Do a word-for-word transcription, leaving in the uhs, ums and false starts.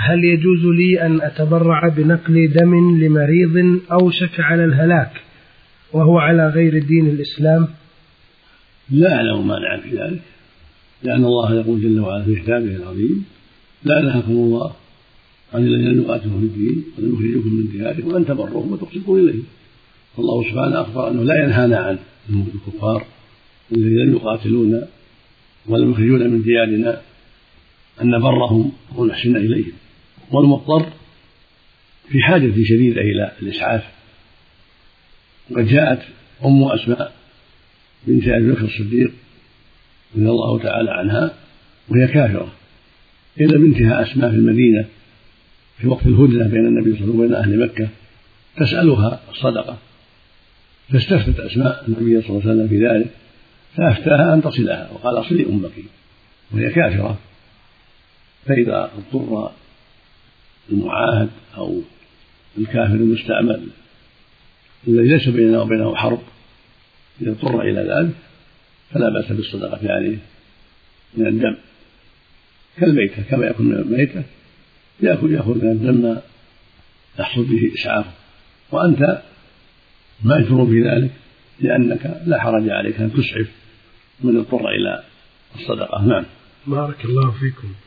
هل يجوز لي أن أتبرع بنقل دم لمريض أوشك على الهلاك وهو على غير دين الإسلام؟ لا أعلم مانعا في ذلك، لأن الله يقول جل وعلا في كتابه العظيم: لا نهاكم الله عن الذين يقاتلون في الدين ولم يخرجوكم من دياركم وأن تبروهم وتقسطوا إليهم. الله سبحانه أخبر أنه لا ينهانا عن الكفار الذين يقاتلون ولم يخرجون من ديارنا أن نبرهم ونحسن إليهم، والمضطر في حاجة شديدة إلى الإسعاف. وقد جاءت أم أسماء بنت أبي بكر الصديق رضي الله تعالى عنها وهي كافرة إلى بنتها أسماء في المدينة في وقت الهدنة بين النبي صلى الله عليه وسلم وبين أهل مكة تسألها الصدقة، فاستفتت أسماء النبي صلى الله عليه وسلم في ذلك، فأفتاها أن تصلها وقال: أصلي أمك، وهي كافرة. فإذا اضطر المعاهد أو الكافر المستعمل الذي ليس بيننا وبينه حرب إذا اضطر إلى ذلك فلا بأس بالصدقة عليه من الدم كالميتة، كما يكون من الميتة يأخذ يأخذ من الدم ما يحصل به إسعافه، وأنت مأجور في ذلك لأنك لا حرج عليك أن تسعف من اضطر إلى الصدقة. نعم. بارك الله فيكم.